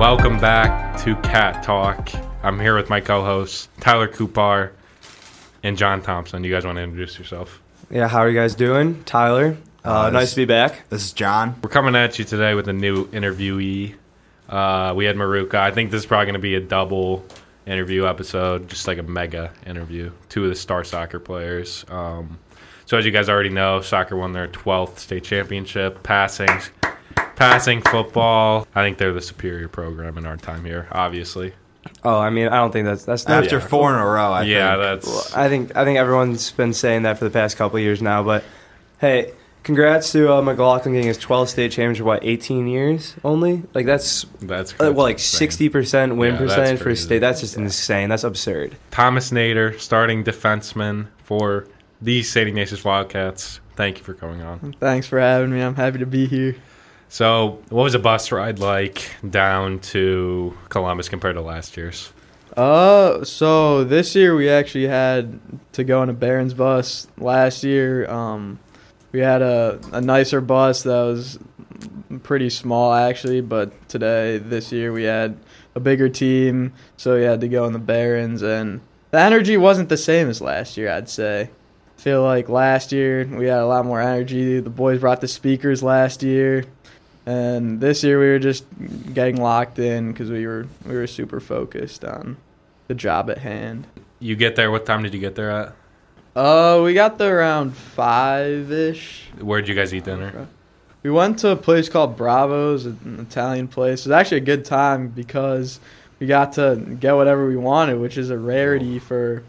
Welcome back to Cat Talk. I'm here with my co-hosts, Tyler Kupar and John Thompson. You guys want to introduce yourself? Yeah, how are you guys doing? Tyler, nice to be back. This is John. We're coming at you today with a new interviewee. We had Maruka. I think this is probably going to be a double interview episode, just like a mega interview. Two of the star soccer players. So as you guys already know, soccer won their 12th state championship. Passing football. I think they're the superior program in our time here, obviously. Oh, I mean, I don't think that's not After four in a row, I think. That's... I think everyone's been saying that for the past couple of years now, but hey, congrats to McLaughlin getting his 12th state championship, 18 years only? Like, that's crazy. 60% win percentage for crazy. state. That's just insane. That's absurd. Thomas Nader, starting defenseman for the St. Ignatius Wildcats. Thank you for coming on. Thanks for having me. I'm happy to be here. So, what was a bus ride like down to Columbus compared to last year's? So this year we actually had to go on a Barron's bus. Last year, we had a nicer bus that was pretty small actually, but this year we had a bigger team, so we had to go on the Barron's, and the energy wasn't the same as last year, I'd say. I feel like last year we had a lot more energy. The boys brought the speakers last year. And this year we were just getting locked in because we were super focused on the job at hand. You get there, what time did you get there at? We got there around 5-ish. Where'd you guys eat dinner? We went to a place called Bravo's, an Italian place. It was actually a good time because we got to get whatever we wanted, which is a rarity for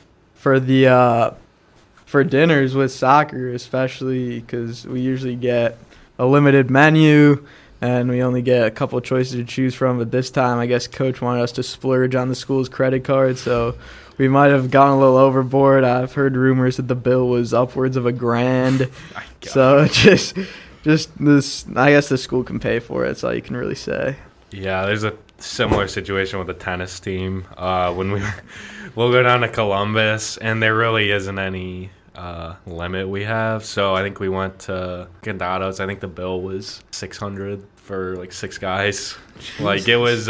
dinners with soccer, especially because we usually get a limited menu, and we only get a couple of choices to choose from. But this time, I guess Coach wanted us to splurge on the school's credit card, so we might have gone a little overboard. I've heard rumors that the bill was upwards of $1,000. So just this. I guess the school can pay for it. That's all you can really say. Yeah, there's a similar situation with the tennis team. We'll go down to Columbus, and there really isn't any limit we have, so I think we went to Gandados. I think the bill was $600 for like 6 guys. Jesus. Like it was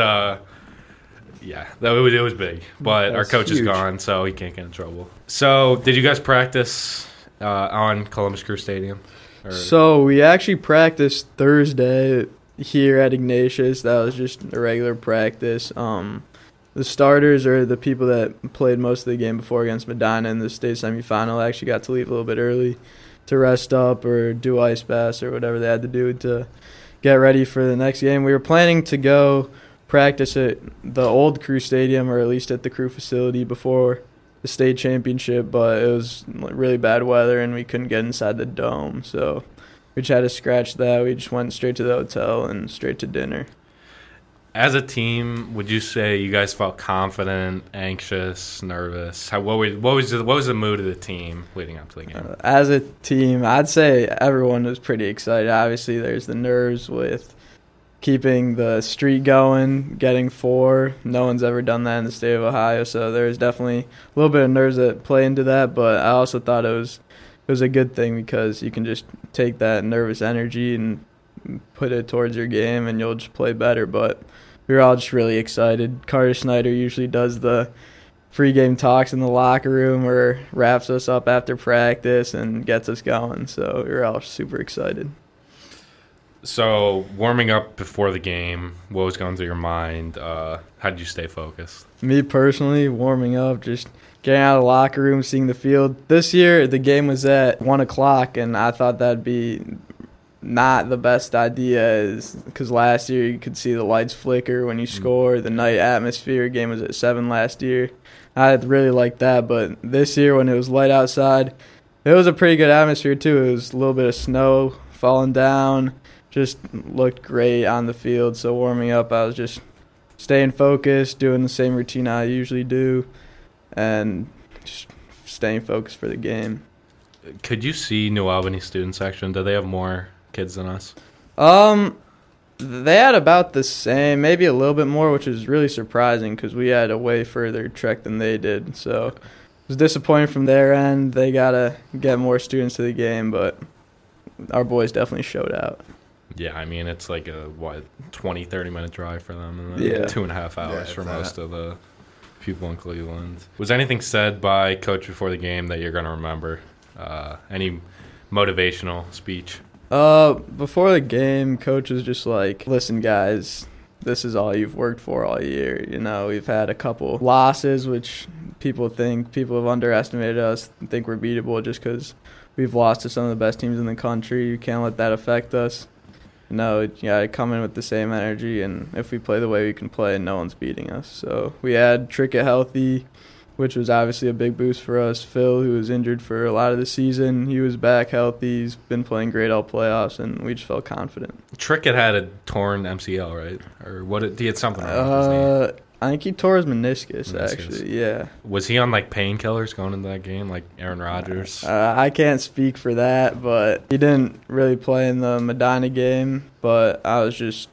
it was big, but our coach is gone, so he can't get in trouble. So did you guys practice on Columbus Crew Stadium? So we actually practiced Thursday here at Ignatius. That was just a regular practice. The starters, or the people that played most of the game before against Medina in the state semifinal, actually got to leave a little bit early to rest up or do ice baths or whatever they had to do to get ready for the next game. We were planning to go practice at the old Crew Stadium, or at least at the Crew facility, before the state championship, but it was really bad weather and we couldn't get inside the dome, so we just had to scratch that. We just went straight to the hotel and straight to dinner. As a team, would you say you guys felt confident, anxious, nervous? What was the mood of the team leading up to the game? As a team, I'd say everyone was pretty excited. Obviously, there's the nerves with keeping the streak going, getting 4. No one's ever done that in the state of Ohio, so there's definitely a little bit of nerves that play into that. But I also thought it was a good thing because you can just take that nervous energy and put it towards your game, and you'll just play better. But we were all just really excited. Carter Snyder usually does the pregame talks in the locker room or wraps us up after practice and gets us going. So we were all super excited. So warming up before the game, what was going through your mind? How did you stay focused? Me personally, warming up, just getting out of the locker room, seeing the field. This year, the game was at 1 o'clock, and I thought that'd be not the best idea, because last year you could see the lights flicker when you score. The night atmosphere game was at 7 last year. I really liked that, but this year when it was light outside, it was a pretty good atmosphere too. It was a little bit of snow falling down, just looked great on the field. So warming up, I was just staying focused, doing the same routine I usually do, and just staying focused for the game. Could you see New Albany student section? Do they have more kids than us? They had about the same, maybe a little bit more, which is really surprising because we had a way further trek than they did. So it was disappointing from their end. They got to get more students to the game, but our boys definitely showed out. Yeah, I mean, it's like a, 20-30 minute drive for them, and then Yeah. 2.5 hours for most of the people in Cleveland. Was anything said by Coach before the game that you're going to remember? Any motivational speech? Before the game, Coach was just like, listen, guys, this is all you've worked for all year. You know, we've had a couple losses, which people have underestimated us, think we're beatable just because we've lost to some of the best teams in the country. You can't let that affect us. No, you gotta come in with the same energy, and if we play the way we can play, no one's beating us. So we had Trickett healthy, which was obviously a big boost for us. Phil, who was injured for a lot of the season, he was back healthy. He's been playing great all playoffs, and we just felt confident. Trickett had a torn MCL, right? Or what? He had something wrong with his knee. I think he tore his meniscus, actually. Yeah. Was he on like painkillers going into that game, like Aaron Rodgers? I can't speak for that, but he didn't really play in the Medina game. But I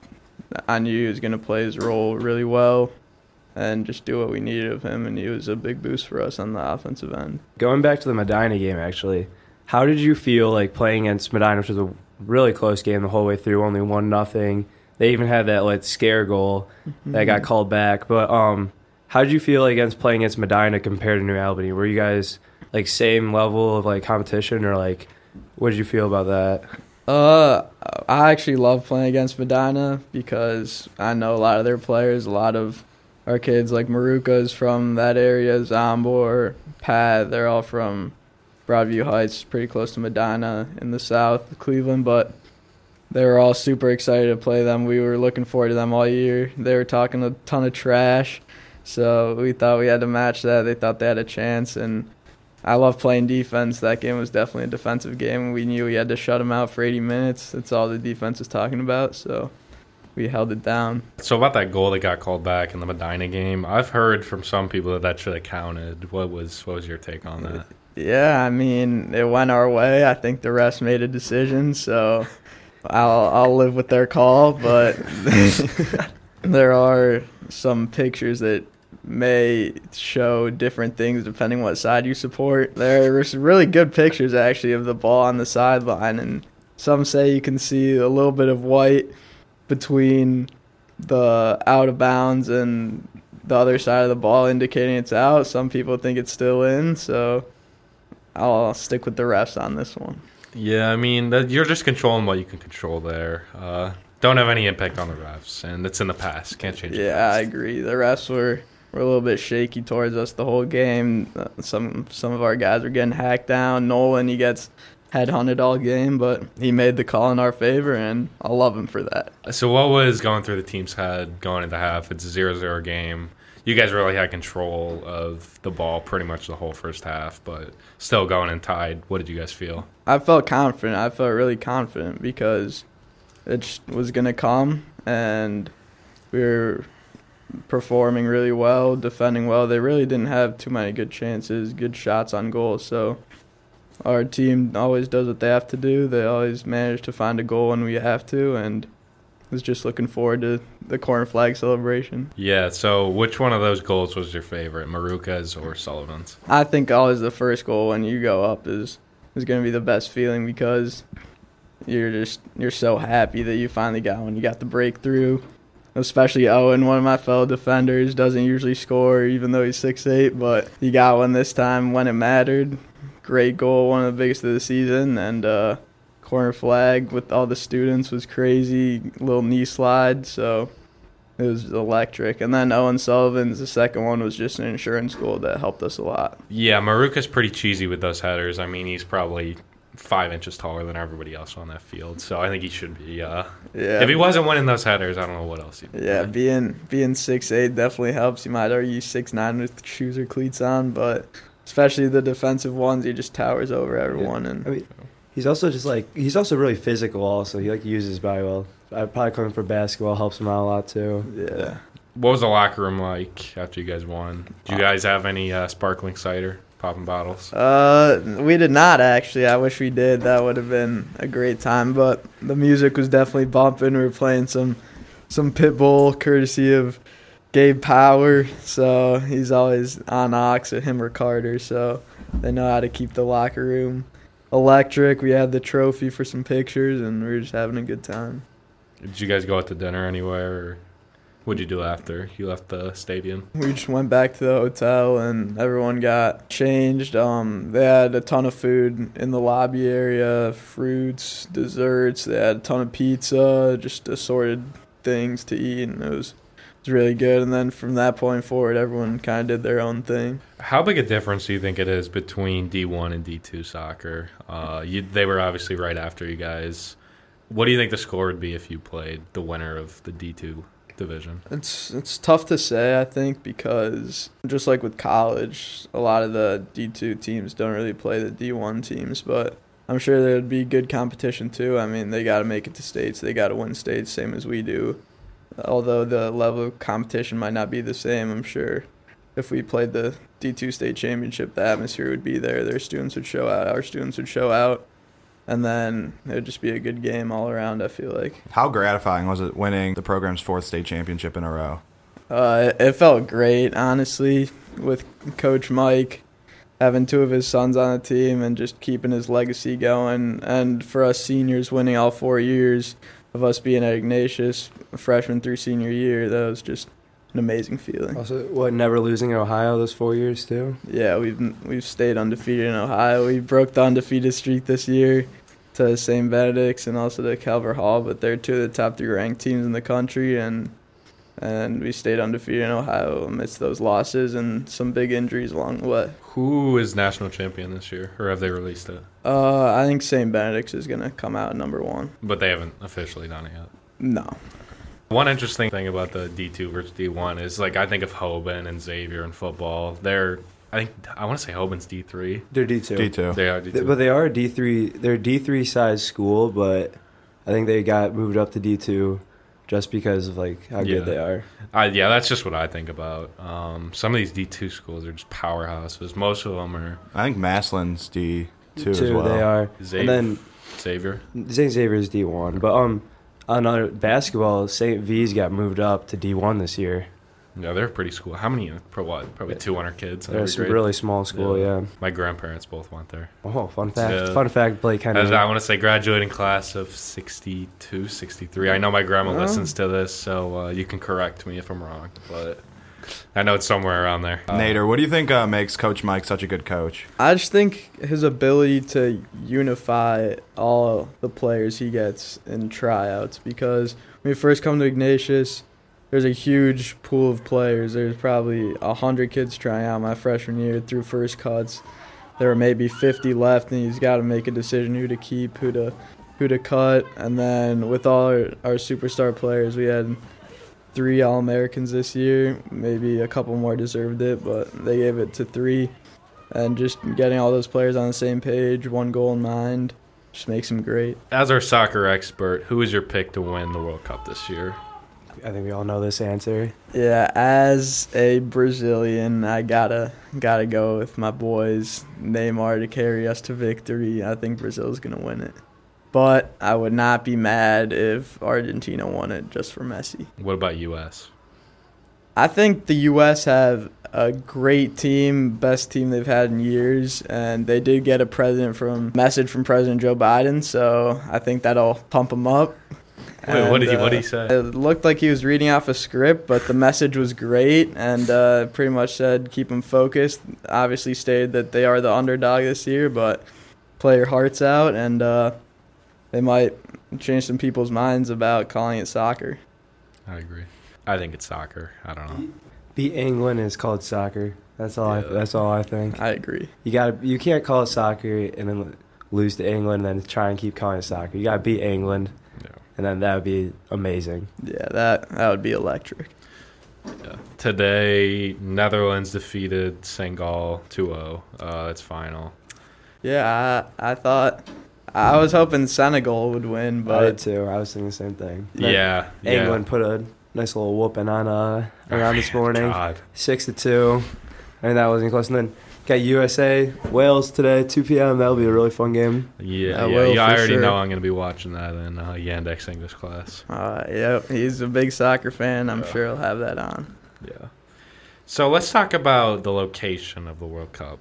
knew he was going to play his role really well and just do what we needed of him, and he was a big boost for us on the offensive end. Going back to the Medina game, actually, how did you feel like playing against Medina, which was a really close game the whole way through, only 1-0? They even had that like scare goal that got called back. But how did you feel against playing against Medina compared to New Albany? Were you guys like same level of like competition, or like what did you feel about that? I actually love playing against Medina because I know a lot of their players. A lot of our kids, like Maruka's from that area, Zombor, Pat, they're all from Broadview Heights, pretty close to Medina in the south of Cleveland, but they were all super excited to play them. We were looking forward to them all year. They were talking a ton of trash, so we thought we had to match that. They thought they had a chance, and I love playing defense. That game was definitely a defensive game. We knew we had to shut them out for 80 minutes. That's all the defense was talking about, so we held it down. So about that goal that got called back in the Medina game, I've heard from some people that should have counted. What was your take on that? Yeah, I mean, it went our way. I think the refs made a decision, so I'll live with their call, but there are some pictures that may show different things depending what side you support. There were some really good pictures, actually, of the ball on the sideline, and some say you can see a little bit of white between the out of bounds and the other side of the ball, indicating it's out. Some people think it's still in, so I'll stick with the refs on this one. Yeah, I mean, you're just controlling what you can control there. Don't have any impact on the refs, and it's in the past. Can't change it. Yeah, I agree. The refs were a little bit shaky towards us the whole game. Some of our guys were getting hacked down. Nolan, he gets headhunted all game, but he made the call in our favor, and I love him for that. So what was going through the team's head going into half? It's a 0-0 game. You guys really had control of the ball pretty much the whole first half, but still going in tied. What did you guys feel? I felt confident. I felt really confident because it was going to come, and we were performing really well, defending well. They really didn't have too many good chances, good shots on goal. So our team always does what they have to do. They always manage to find a goal when we have to, and was just looking forward to the corner flag celebration. Yeah, so which one of those goals was your favorite, Maruka's or Sullivan's? I think always the first goal when you go up is going to be the best feeling because you're so happy that you finally got one. You got the breakthrough, especially Owen, one of my fellow defenders, doesn't usually score even though he's 6'8", but he got one this time when it mattered. Great goal, one of the biggest of the season, and corner flag with all the students was crazy, little knee slide, so it was electric. And then Owen Sullivan's, the second one, was just an insurance goal that helped us a lot. Yeah, Maruka's pretty cheesy with those headers. I mean, he's probably 5 inches taller than everybody else on that field, so I think he should be. If he wasn't winning those headers, I don't know what else he'd be. Yeah, being 6'8" definitely helps. You might argue 6'9" with shoes or cleats on, but especially the defensive ones, he just towers over everyone. Yeah. And I mean, he's also really physical. Also, he uses his body well. Probably coming for basketball helps him out a lot too. Yeah. What was the locker room like after you guys won? Did you guys have any sparkling cider, popping bottles? We did not, actually. I wish we did. That would have been a great time. But the music was definitely bumping. We were playing some Pitbull, courtesy of Gabe Power. So he's always on Ox, or him or Carter. So they know how to keep the locker room electric. We had the trophy for some pictures, and we were just having a good time. Did you guys go out to dinner anywhere, or what'd you do after you left the stadium? We just went back to the hotel and everyone got changed. They had a ton of food in the lobby area, fruits, desserts. They had a ton of pizza, just assorted things to eat, and it was really good. And then from that point forward, everyone kind of did their own thing. How big a difference do you think it is between D1 and D2 soccer? They were obviously right after you guys. What do you think the score would be if you played the winner of the D2 division? It's tough to say, I think, because just like with college, a lot of the D2 teams don't really play the D1 teams, but I'm sure there'd be good competition too. I mean, they got to make it to states. They got to win states, same as we do. Although the level of competition might not be the same, I'm sure if we played the D2 state championship, the atmosphere would be there. Their students would show out, our students would show out, and then it would just be a good game all around, I feel like. How gratifying was it winning the program's 4th state championship in a row? It felt great, honestly, with Coach Mike having 2 of his sons on the team and just keeping his legacy going. And for us seniors winning all 4 years of us being at Ignatius, freshman through senior year, that was just an amazing feeling. Also, never losing in Ohio those 4 years too? Yeah, we've stayed undefeated in Ohio. We broke the undefeated streak this year to St. Benedict's and also to Calvert Hall, but they're 2 of the top 3 ranked teams in the country, and we stayed undefeated in Ohio amidst those losses and some big injuries along the way. Who is national champion this year, or have they released it? I think St. Benedict's is going to come out number 1. But they haven't officially done it yet? No. One interesting thing about the D2 versus D1 is, like, I think of Hoban and Xavier in football. I want to say Hoban's D3. They're D2. D2. They are D2. But they are a D3. They're a D3 size school, but I think they got moved up to D2 just because of like how good they are. Yeah, that's just what I think about. Some of these D2 schools are just powerhouses. Most of them are. I think Massillon's D2 as well. They are. Xavier. And then Xavier. St. Xavier's D1. But on basketball, St. V's got moved up to D1 this year. Yeah, they're a pretty school. How many? Probably 200 kids. They're a really small school, yeah. My grandparents both went there. Oh, fun fact. Yeah. Fun fact, Blake Henry. I want to say graduating class of 62, 63. I know my grandma listens to this, so you can correct me if I'm wrong. But I know it's somewhere around there. Nader, what do you think makes Coach Mike such a good coach? I just think his ability to unify all the players he gets in tryouts, because when you first come to Ignatius, there's a huge pool of players. There's probably 100 kids trying out my freshman year through first cuts. There were maybe 50 left, and he's got to make a decision who to keep, who to cut. And then with all our superstar players, we had 3 All-Americans this year. Maybe a couple more deserved it, but they gave it to 3. And just getting all those players on the same page, one goal in mind, just makes them great. As our soccer expert, who is your pick to win the World Cup this year? I think we all know this answer. Yeah, as a Brazilian, I gotta go with my boys, Neymar, to carry us to victory. I think Brazil's gonna win it. But I would not be mad if Argentina won it just for Messi. What about U.S.? I think the U.S. have a great team, best team they've had in years, and they did get a message from President Joe Biden, so I think that'll pump them up. Wait, what did he say? It looked like he was reading off a script, but the message was great and pretty much said keep them focused. Obviously stated that they are the underdog this year, but play your hearts out, and they might change some people's minds about calling it soccer. I agree. I think it's soccer. I don't know. Beat England is called soccer. That's all. Yeah. That's all I think. I agree. You can't call it soccer and then lose to England and then try and keep calling it soccer. You gotta beat England. And then that would be amazing. Yeah, that would be electric. Yeah. Today, Netherlands defeated Senegal 2-0. It's final. Yeah, I was hoping Senegal would win, but I did too. I was thinking the same thing. Yeah. England put a nice little whooping on around this morning. 6-2. I mean, that wasn't close. And then got USA, Wales today, 2 p.m. That'll be a really fun game. Yeah, I already know I'm going to be watching that in Yandex English class. Yeah, he's a big soccer fan. I'm sure he'll have that on. Yeah. So let's talk about the location of the World Cup.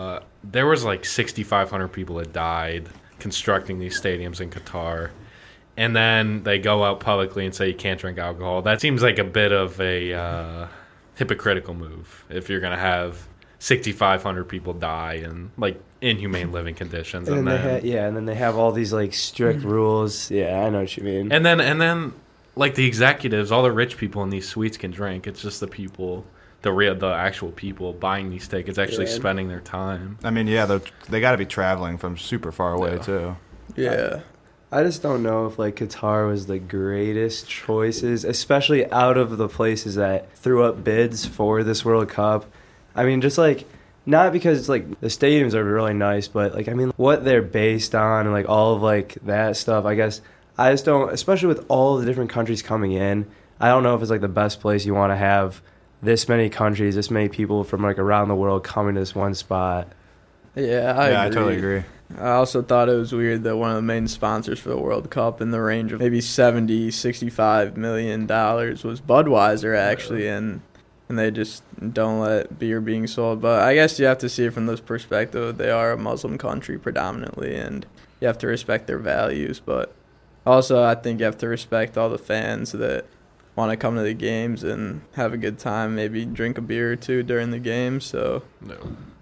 There was like 6,500 people that died constructing these stadiums in Qatar. and then they go out publicly and say you can't drink alcohol. That seems like a bit of a hypocritical move if you're going to have 6,500 people die in like inhumane living conditions. And then they have all these like strict rules. Yeah, I know what you mean. And then like the executives, all the rich people in these suites can drink. It's just the people, the actual people buying these tickets actually spending their time. I mean, yeah, they got to be traveling from super far away too. Yeah. I just don't know if like Qatar was the greatest choices, especially out of the places that threw up bids for this World Cup. I mean, just like not because it's like the stadiums are really nice, but like I mean, what they're based on and like all of like that stuff. I guess I just don't, especially with all the different countries coming in. I don't know if it's like the best place you want to have this many countries, this many people from like around the world coming to this one spot. Yeah, I agree. I totally agree. I also thought it was weird that one of the main sponsors for the World Cup in the range of maybe $70-65 million was Budweiser, actually, and they just don't let beer being sold. But I guess you have to see it from this perspective. They are a Muslim country predominantly, and you have to respect their values. But also, I think you have to respect all the fans that want to come to the games and have a good time, maybe drink a beer or two during the game. So No.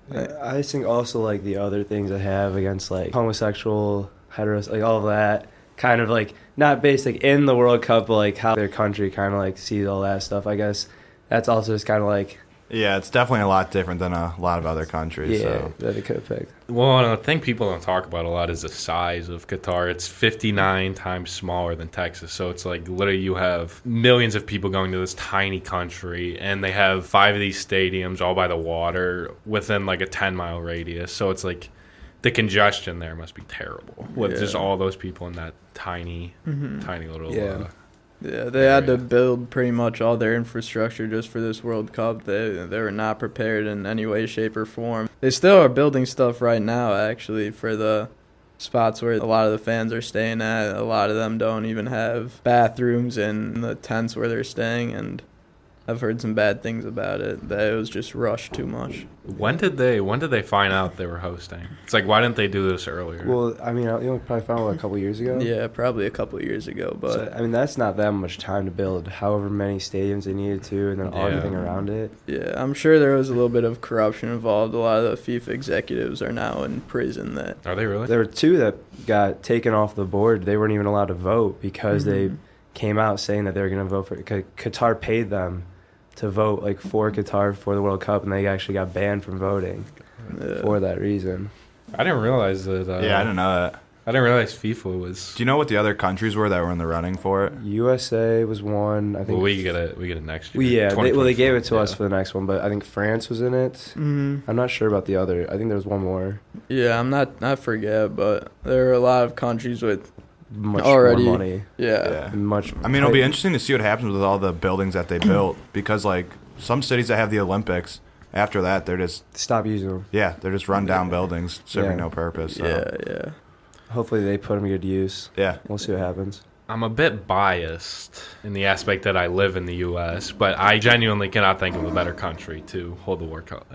I just think also like the other things I have against like homosexual, heteros, like all of that kind of like not based like in the World Cup, but like how their country kind of like sees all that stuff. I guess that's also just kind of like Yeah, it's definitely a lot different than a lot of other countries. So. that they could have picked. Well, the thing people don't talk about a lot is the size of Qatar. It's 59 times smaller than Texas. So it's like literally you have millions of people going to this tiny country, and they have 5 of these stadiums all by the water within like a 10-mile radius. So it's like the congestion there must be terrible with just all those people in that tiny little... Yeah, they had to build pretty much all their infrastructure just for this World Cup. They were not prepared in any way, shape, or form. They still are building stuff right now, actually, for the spots where a lot of the fans are staying at. A lot of them don't even have bathrooms in the tents where they're staying, and I've heard some bad things about it, that it was just rushed too much. When did they find out they were hosting? It's like, why didn't they do this earlier? Well, I mean, you probably found out a couple years ago. Yeah, probably a couple of years ago. But So, I mean, that's not that much time to build however many stadiums they needed to, and then everything around it. yeah, I'm sure there was a little bit of corruption involved. A lot of the FIFA executives are now in prison. Are they really? There were 2 that got taken off the board. They weren't even allowed to vote because they came out saying that they were going to vote for it. Qatar paid them to vote like for Qatar for the World Cup, and they actually got banned from voting for that reason. I didn't realize that. Yeah, I didn't know that. I didn't realize FIFA was. Do you know what the other countries were that were in the running for it? USA was one. I think. Well, we get it next year. They gave it to us for the next one, but I think France was in it. I'm not sure about the other. I think there was one more. Yeah, I forget, but there are a lot of countries with much already more money. Yeah. Much. I mean, it'll be interesting to see what happens with all the buildings that they built because, like, some cities that have the Olympics, after that, they're just stop using them. Yeah, they're just run down buildings serving no purpose. So. Yeah. Hopefully, they put them to good use. Yeah, we'll see what happens. I'm a bit biased in the aspect that I live in the U.S., but I genuinely cannot think of a better country to hold the World Cup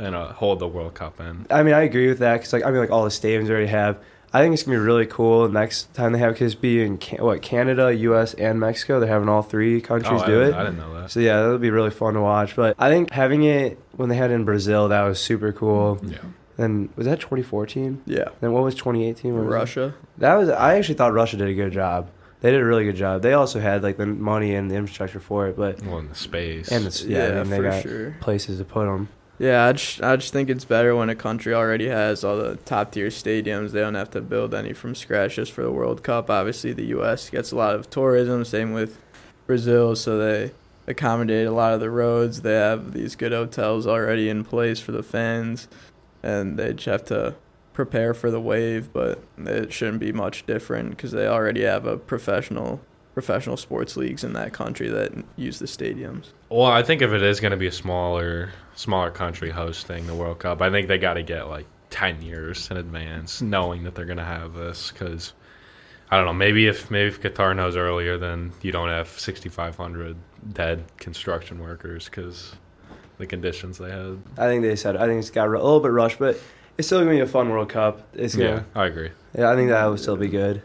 in. I mean, I agree with that because, like, all the stadiums already have. I think it's gonna be really cool next time they have because be in Canada, U.S., and Mexico. They're having all 3 countries do it. I didn't know that. So yeah, that'll be really fun to watch. But I think having it when they had it in Brazil, that was super cool. Yeah. Then was that 2014? Yeah. Then what was 2018? Russia. I actually thought Russia did a good job. They did a really good job. They also had like the money and the infrastructure for it, but and the space and they got places to put them. Yeah, I just think it's better when a country already has all the top-tier stadiums. They don't have to build any from scratch just for the World Cup. Obviously, the U.S. gets a lot of tourism, same with Brazil, so they accommodate a lot of the roads. They have these good hotels already in place for the fans, and they just have to prepare for the wave, but it shouldn't be much different because they already have a professional sports leagues in that country that use the stadiums. Well, I think if it is going to be a smaller country hosting the World Cup, I think they got to get like 10 years in advance knowing that they're going to have this because, I don't know, maybe if Qatar knows earlier, then you don't have 6,500 dead construction workers because the conditions they had. I think it's got a little bit rushed, but it's still going to be a fun World Cup. I agree. Yeah, I think that will still be good.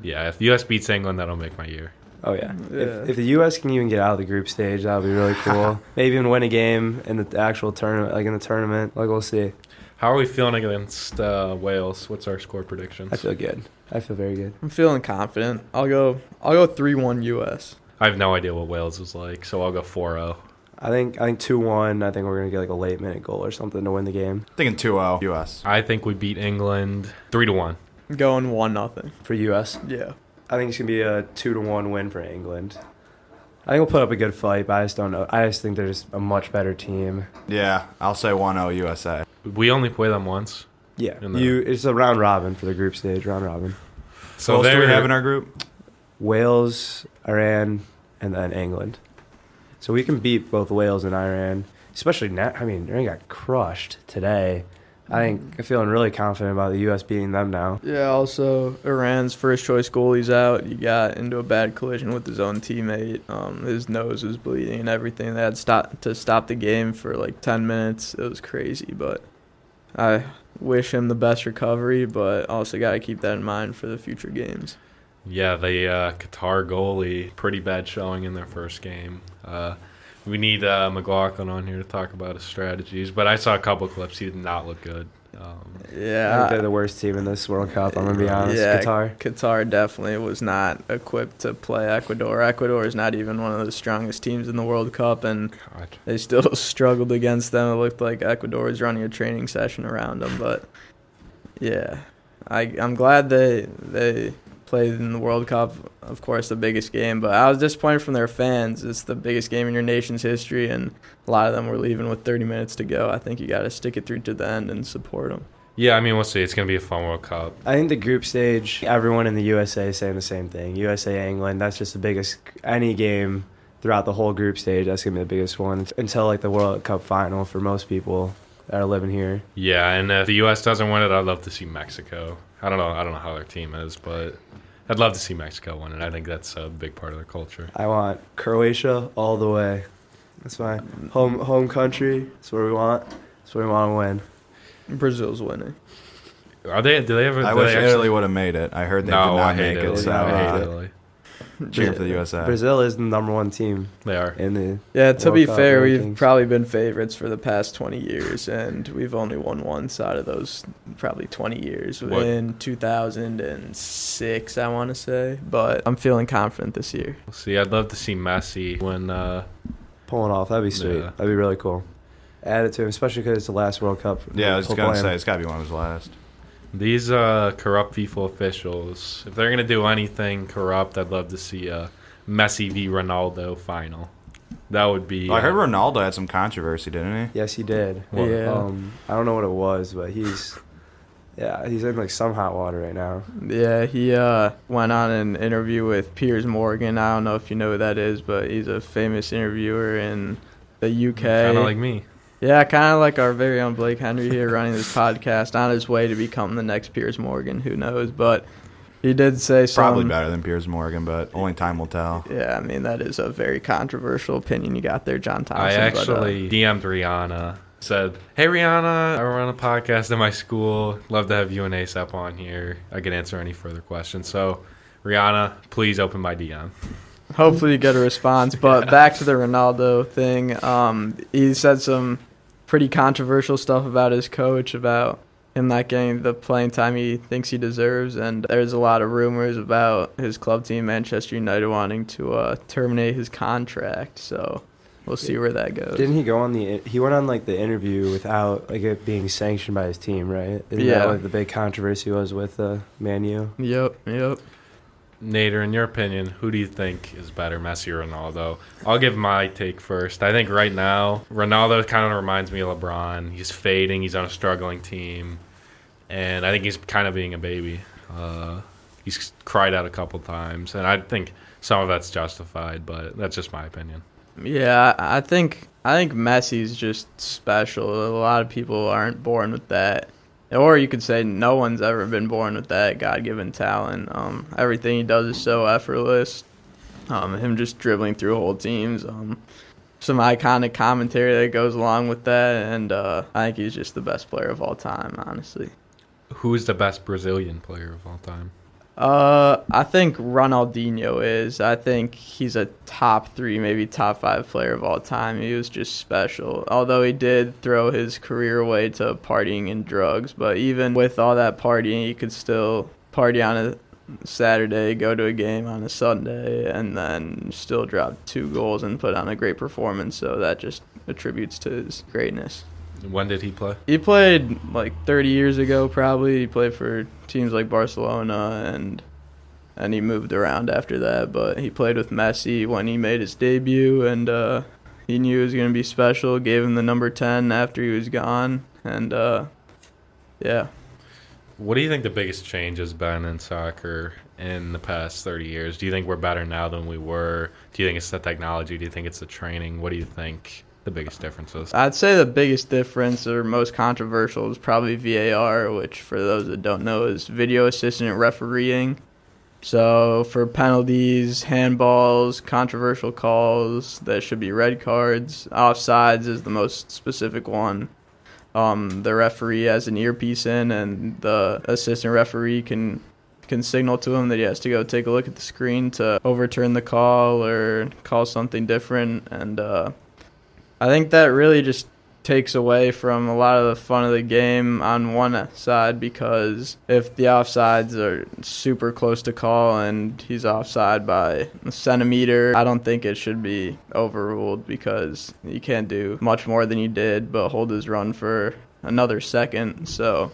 Yeah, if the U.S. beats England, that'll make my year. Oh yeah. Yeah. If the U.S. can even get out of the group stage, that would be really cool. Maybe even win a game in the actual tournament, like in the tournament. Like we'll see. How are we feeling against Wales? What's our score predictions? I feel good. I feel very good. I'm feeling confident. I'll go 3-1 US. I have no idea what Wales is like, so I'll go 4-0. I think 2-1. I think we're gonna get like a late minute goal or something to win the game Thinking 2-0 U.S. I think we beat England 3-1. I'm going 1-0. for U.S. Yeah. I think it's gonna be a 2-1 win for England. I think we'll put up a good fight, but I just don't know. I just think they're just a much better team. Yeah, I'll say 1-0 USA. We only play them once. Yeah, In the- it's a round robin for the group stage. Round robin. So what else do we have in our group? Wales, Iran, and then England. So we can beat both Wales and Iran, especially now. I mean, Iran got crushed today. I'm feeling really confident about the U.S. beating them now. Yeah, also, Iran's first choice goalie's out. He got into a bad collision with his own teammate. His nose was bleeding and everything. They had to stop the game for like 10 minutes. It was crazy, but I wish him the best recovery, but also got to keep that in mind for the future games. Yeah, the Qatar goalie, pretty bad showing in their first game. We need McLaughlin on here to talk about his strategies, but I saw a couple clips. He did not look good. I Yeah, think they're the worst team in this World Cup. I'm gonna be honest. Yeah, Qatar. Qatar definitely was not equipped to play Ecuador. Ecuador is not even one of the strongest teams in the World Cup, and God. they still struggled against them. It looked like Ecuador was running a training session around them, but yeah, I'm glad they played in the World Cup. Of course, the biggest game, but I was disappointed from their fans. It's the biggest game in your nation's history, and a lot of them were leaving with 30 minutes to go. I think you got to stick it through to the end and support them. Yeah, I mean, we'll see. It's going to be a fun World Cup. I think the group stage, everyone in the USA is saying the same thing. USA, England, that's just the biggest, any game throughout the whole group stage, that's going to be the biggest one until like the World Cup final for most people that are living here. Yeah, and if the U.S. doesn't win it, I'd love to see Mexico. I don't know how their team is, but I'd love to see Mexico win it. I think that's a big part of their culture. I want Croatia all the way. That's my home country. That's where we want. That's where we want to win. Brazil's winning. Are they? Do they ever? I do wish they actually- Italy would have made it. I heard they No, did I not hate make Italy. it. So I hate Italy. cheering for the USA. Brazil is the number one team They are. in the. Yeah, to World be Cup fair, rankings. we've probably been favorites for the past 20 years, and we've only won one side of those probably 20 years What? in 2006, I want to say. But I'm feeling confident this year. We'll see. I'd love to see Messi win. Pulling off. That'd be sweet. Yeah. That'd be really cool. Add it to him, especially because it's the last World Cup. Yeah, I was he'll going to play say, in. it's got to be one of his last. These corrupt FIFA officials, if they're going to do anything corrupt, I'd love to see a Messi v. Ronaldo final. That would be... I heard Ronaldo had some controversy, didn't he? Yes, he did. What? Yeah. I don't know what it was, but he's in like some hot water right now. Yeah, he went on an interview with Piers Morgan. I don't know if you know who that is, but he's a famous interviewer in the UK. Kind of like me. Yeah, kind of like our very own Blake Henry here running this podcast, on his way to become the next Piers Morgan. Who knows? But he did say Probably some. better than Piers Morgan, but only time will tell. Yeah, I mean, that is a very controversial opinion you got there, John Thompson. I actually DM'd Rihanna. Said, hey, Rihanna, I run a podcast at my school. Love to have you and ASAP on here. I can answer any further questions. So, Rihanna, please open my DM. hopefully you get a response. But back to the Ronaldo thing. He said some pretty controversial stuff about his coach, about him not getting the playing time he thinks he deserves. And there's a lot of rumors about his club team, Manchester United, wanting to terminate his contract. So we'll see where that goes. Didn't he go on he went on like the interview without like it being sanctioned by his team, right? Isn't Yeah. that what the big controversy was with Man U? Yep. Nader, in your opinion, who do you think is better, Messi or Ronaldo? I'll give my take first. I think right now, Ronaldo kind of reminds me of LeBron. He's fading. He's on a struggling team. And I think he's kind of being a baby. He's cried out a couple times. And I think some of that's justified, but that's just my opinion. Yeah, I think Messi's just special. A lot of people aren't born with that. Or you could say no one's ever been born with that God-given talent. Everything he does is so effortless. Him just dribbling through whole teams. Some iconic commentary that goes along with that. And I think he's just the best player of all time, honestly. Who's the best Brazilian player of all time? I think Ronaldinho is. I think he's a top 3, maybe top 5 player of all time. He was just special. Although he did throw his career away to partying and drugs, but even with all that partying, he could still party on a Saturday, go to a game on a Sunday, and then still drop 2 goals and put on a great performance. So that just attributes to his greatness. When did he play? He played like 30 years ago, probably. He played for teams like Barcelona, and he moved around after that. But he played with Messi when he made his debut, and he knew he was going to be special. Gave him the number 10 after he was gone, and yeah. What do you think the biggest change has been in soccer in the past 30 years? Do you think we're better now than we were? Do you think it's the technology? Do you think it's the training? What do you think the biggest difference is? I'd say the biggest difference, or most controversial, is probably VAR, which for those that don't know is video assistant refereeing. So for penalties, handballs, controversial calls, that should be red cards. Offsides is the most specific one. The referee has an earpiece in, and the assistant referee can signal to him that he has to go take a look at the screen to overturn the call or call something different. And I think that really just takes away from a lot of the fun of the game on one side, because if the offsides are super close to call and he's offside by a centimeter, I don't think it should be overruled, because he can't do much more than he did but hold his run for another second. So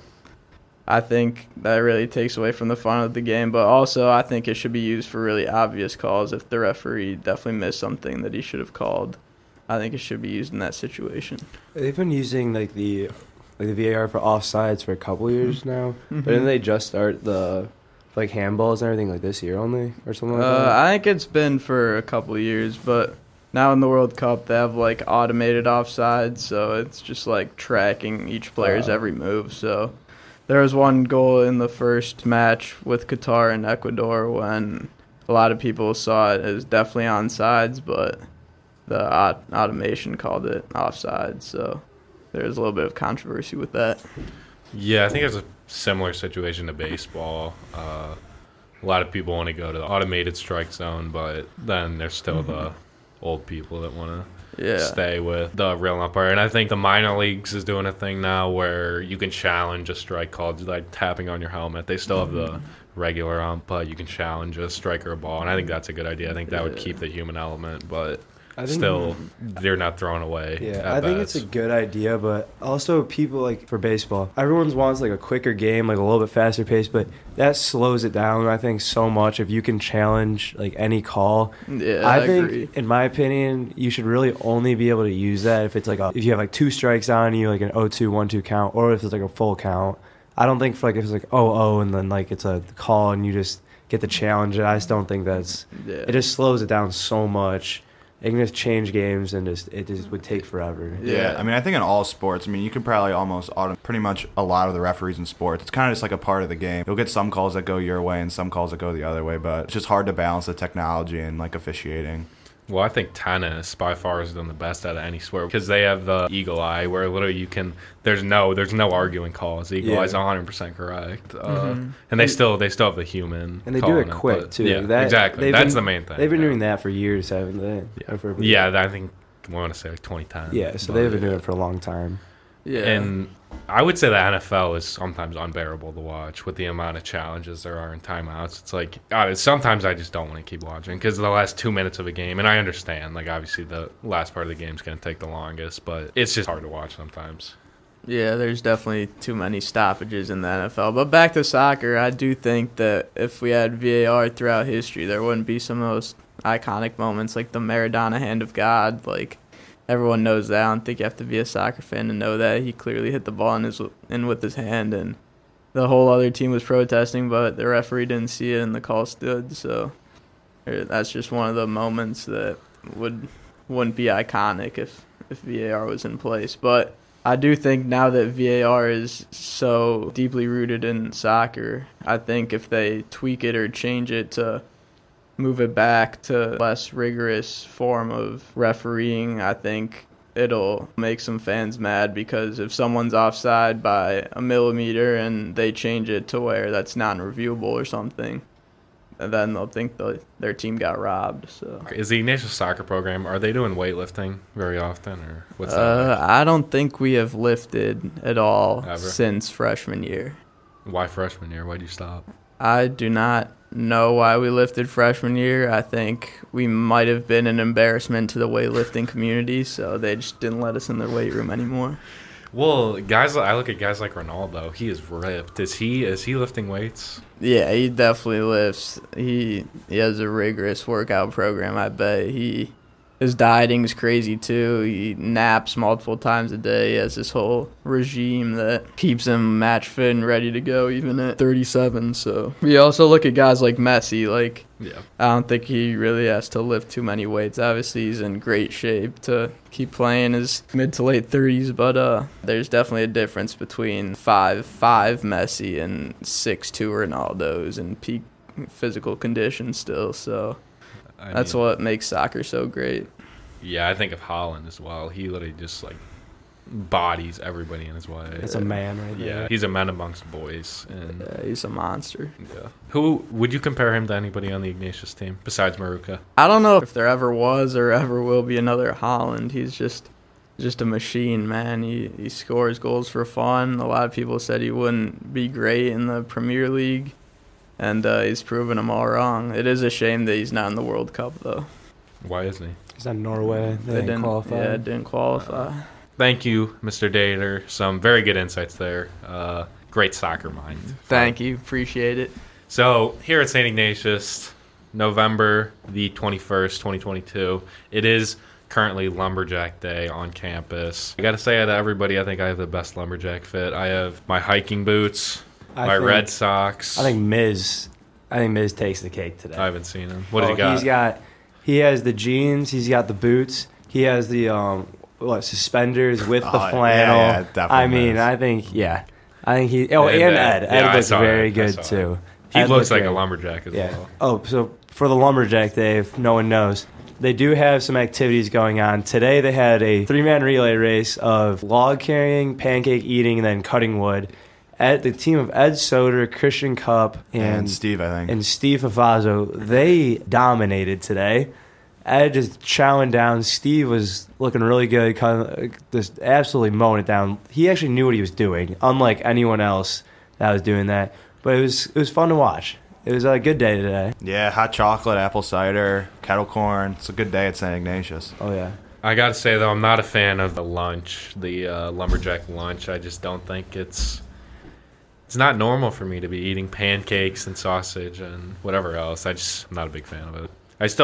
I think that really takes away from the fun of the game, but also I think it should be used for really obvious calls. If the referee definitely missed something that he should have called, I think it should be used in that situation. They've been using the VAR for offsides for a couple years now, but didn't they just start the handballs and everything this year only or something like that? I think it's been for a couple of years, but now in the World Cup they have automated offsides, so it's just tracking each player's every move. So there was one goal in the first match with Qatar and Ecuador when a lot of people saw it as definitely onside, but the automation called it offside, so there's a little bit of controversy with that. Yeah, I think it's a similar situation to baseball. A lot of people want to go to the automated strike zone, but then there's still the old people that want to stay with the real umpire. And I think the minor leagues is doing a thing now where you can challenge a strike called tapping on your helmet. They still have the regular ump, but you can challenge a strike or a ball, and I think that's a good idea. I think that would keep the human element, but still, they're not thrown away. Yeah, I think it's a good idea, but also people for baseball, everyone wants a quicker game, a little bit faster pace, but that slows it down, I think, so much if you can challenge any call. Yeah, I think, agree. In my opinion, you should really only be able to use that if it's if you have 2 strikes on you, an 0-2, 1-2 count, or if it's a full count. I don't think if it's 0-0 and then it's a call and you just get the challenge. I just don't think it just slows it down so much. It can just change games, and it just would take forever. Yeah, I mean, I think in all sports, you could probably almost pretty much a lot of the referees in sports. It's kind of just a part of the game. You'll get some calls that go your way and some calls that go the other way, but it's just hard to balance the technology and officiating. Well, I think tennis by far has done the best out of any sport because they have the eagle eye where literally you can. There's no arguing calls. The eagle eye is 100% correct, and they still have the human. And they do it quick too. Yeah, exactly. That's the main thing. They've been doing that for years, haven't they? Yeah, I think I want to say 2010. Yeah, so they've been doing it for a long time. Yeah, and I would say the NFL is sometimes unbearable to watch with the amount of challenges there are in timeouts. It's sometimes I just don't want to keep watching because the last 2 minutes of a game, and I understand, obviously the last part of the game is going to take the longest, but it's just hard to watch sometimes. Yeah, there's definitely too many stoppages in the NFL. But back to soccer, I do think that if we had VAR throughout history, there wouldn't be some of those iconic moments like the Maradona hand of God, everyone knows that. I don't think you have to be a soccer fan to know that. He clearly hit the ball in with his hand, and the whole other team was protesting, but the referee didn't see it, and the call stood. So that's just one of the moments that wouldn't be iconic if VAR was in place. But I do think now that VAR is so deeply rooted in soccer, I think if they tweak it or change it to move it back to less rigorous form of refereeing, I think it'll make some fans mad, because if someone's offside by a millimeter and they change it to where that's non-reviewable or something, and then they'll think their team got robbed. So Is the Ignatius soccer program, are they doing weightlifting very often, or what's that like? I don't think we have lifted at all Ever? since freshman year. Why freshman year? Why'd you stop? I do not know why we lifted freshman year. I think we might have been an embarrassment to the weightlifting community, so they just didn't let us in their weight room anymore. Well, I look at guys like Ronaldo. He is ripped. Is he lifting weights? Yeah, he definitely lifts. He has a rigorous workout program, I bet. His dieting is crazy, too. He naps multiple times a day. He has this whole regime that keeps him match fit and ready to go, even at 37. So we also look at guys like Messi. Like, Yeah. I don't think he really has to lift too many weights. Obviously, he's in great shape to keep playing his mid to late 30s, but there's definitely a difference between 5'5" Messi and 6'2" Ronaldo's in peak physical condition still. So that's what makes soccer so great. Yeah, I think of Holland as well. He literally just like bodies everybody in his way. It's a man right there. Yeah, he's a man amongst boys. And Yeah, he's a monster. yeah. Who would you compare him to anybody on the Ignatius team besides Maruka? I don't know if there ever was or ever will be another Holland. He's just a machine, man. He scores goals for fun. A lot of people said he wouldn't be great in the Premier League, and he's proven them all wrong. It is a shame that he's not in the World Cup, though. Why isn't he? He's on Norway. They didn't qualify. Yeah, didn't qualify. Thank you, Mr. Dater. Some very good insights there. Great soccer mind. Thank you. Appreciate it. So here at St. Ignatius, November the 21st, 2022, it is currently Lumberjack Day on campus. I got to say to everybody, I think I have the best Lumberjack fit. I have my hiking boots, my red socks. I think Miz takes the cake today. I haven't seen him. What does he got? He has the jeans. He's got the boots. He has the suspenders with the flannel. Yeah, definitely I mean, Miz. I think he. Oh, and Ed. Ed looks very good too. He Ed looks like great. a lumberjack as Yeah. well. Oh, so for the Lumberjack Day, if no one knows, they do have some activities going on. Today they had a 3-man relay race of log carrying, pancake eating, and then cutting wood. The team of Ed Soder, Christian Cup, And Steve, I think. and Steve Favazo, they dominated today. Ed just chowing down. Steve was looking really good, kind of just absolutely mowing it down. He actually knew what he was doing, unlike anyone else that was doing that. But it was fun to watch. It was a good day today. Yeah, hot chocolate, apple cider, kettle corn. It's a good day at St. Ignatius. Oh, yeah. I got to say, though, I'm not a fan of the lunch, the lumberjack lunch. I just don't think it's not normal for me to be eating pancakes and sausage and whatever else. I'm not a big fan of it.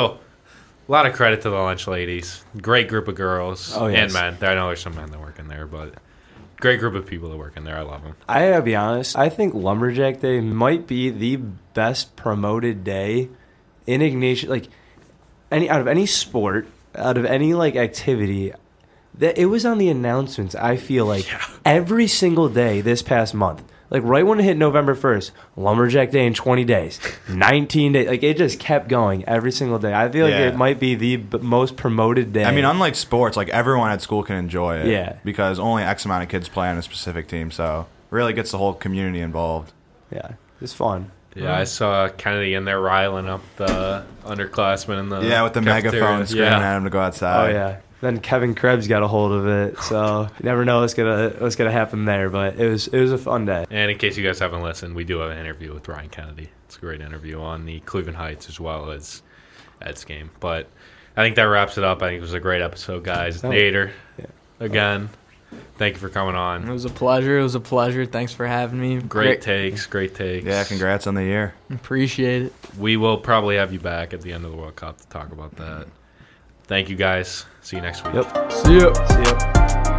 A lot of credit to the lunch ladies. Great group of girls Oh, yes. and men. I know there's some men that work in there, but great group of people that work in there. I love them. I gotta be honest. I think Lumberjack Day might be the best promoted day in Ignatius. Like out of any sport, out of any activity, that it was on the announcements. I feel like every single day this past month. Like right when it hit November 1st, Lumberjack Day in 20 days, 19 days. Like it just kept going every single day. I feel like it might be the most promoted day. I mean, unlike sports, everyone at school can enjoy it. Yeah. Because only X amount of kids play on a specific team, so really gets the whole community involved. Yeah, it's fun. Yeah, I saw Kennedy in there riling up the underclassmen in the with the cafeteria. megaphone screaming at him to go outside. Oh yeah. Then Kevin Krebs got a hold of it, so you never know what's gonna happen there. But it was a fun day. And in case you guys haven't listened, we do have an interview with Ryan Kennedy. It's a great interview on the Cleveland Heights as well as Ed's game. But I think that wraps it up. I think it was a great episode, guys. Nader, again, thank you for coming It on. was a pleasure. Thanks for having me. Great takes. Yeah, congrats on the year. Appreciate it. We will probably have you back at the end of the World Cup to talk about that. Thank you, guys. See you next week. Yep. See ya. See ya.